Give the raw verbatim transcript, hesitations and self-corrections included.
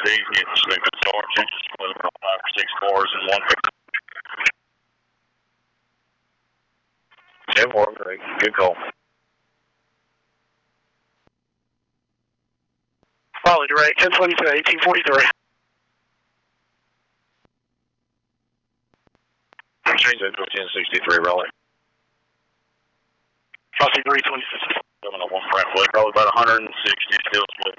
D, get stupid storage engines, split them on five or six cars in one pickup. ten four, great. Good call. Raleigh direct, ten twenty-two, eighteen forty-three. Change that to a ten sixty-three, Raleigh. Raleigh three twenty-six. Coming up on front foot, probably about one hundred sixty, still split